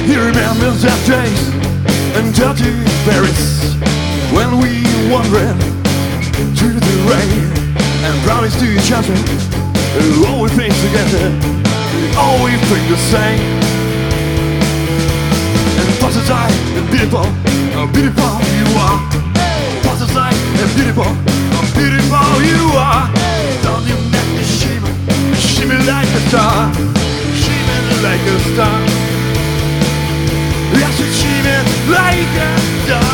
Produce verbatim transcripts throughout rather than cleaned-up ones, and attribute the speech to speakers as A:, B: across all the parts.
A: He remembers that days and dirty Paris when we wandered through the rain and promised to each other all we think together, all we think the same. And pass aside and beautiful, how beautiful you are. Pass aside and beautiful, how beautiful you are. Don't you make me shimmer, shimmer like a star, shimmer like a star. Yes, you shimmer like a star.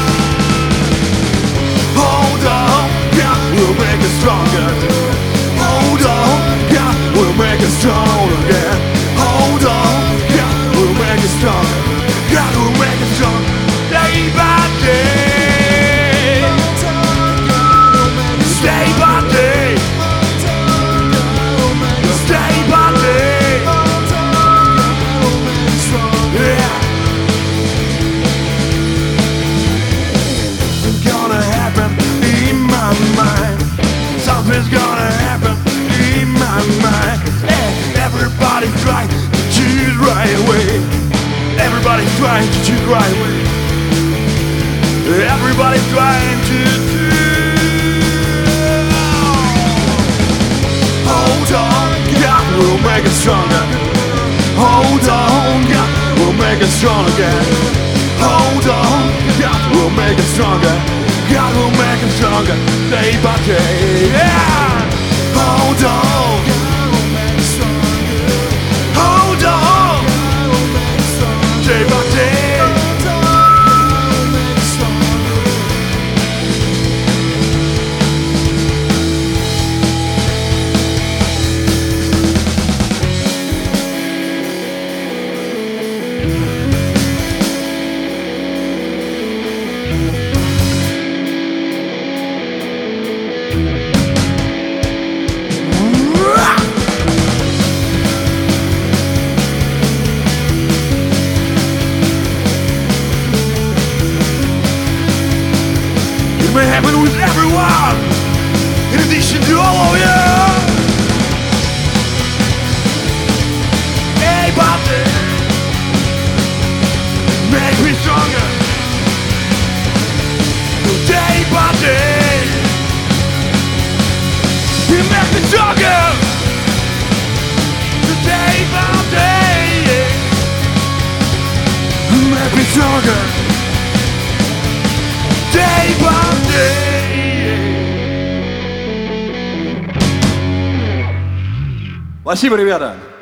A: Hold on, God will make us stronger. Hold on, God will make us strong again. Hold on, God will make us stronger. God will make us strong day by day. Day by day. Day by day. Yeah. Something's gonna happen in my mind. Something's gonna happen in my mind. Hey, everybody's trying to choose right away. Everybody's trying to choose right away. Everybody's trying to do. Hold on, God will make us stronger. Hold on, God will make us strong again. Hold on, God will make us stronger. God will make us stronger day by day. Yeah. Hold on, hold on, day by day. It may happen with everyone, in addition to all of you. Hey, buddy, make me stronger. Day by day, you make me stronger. Day by day, you make me stronger. Day by day.
B: Спасибо, ребята.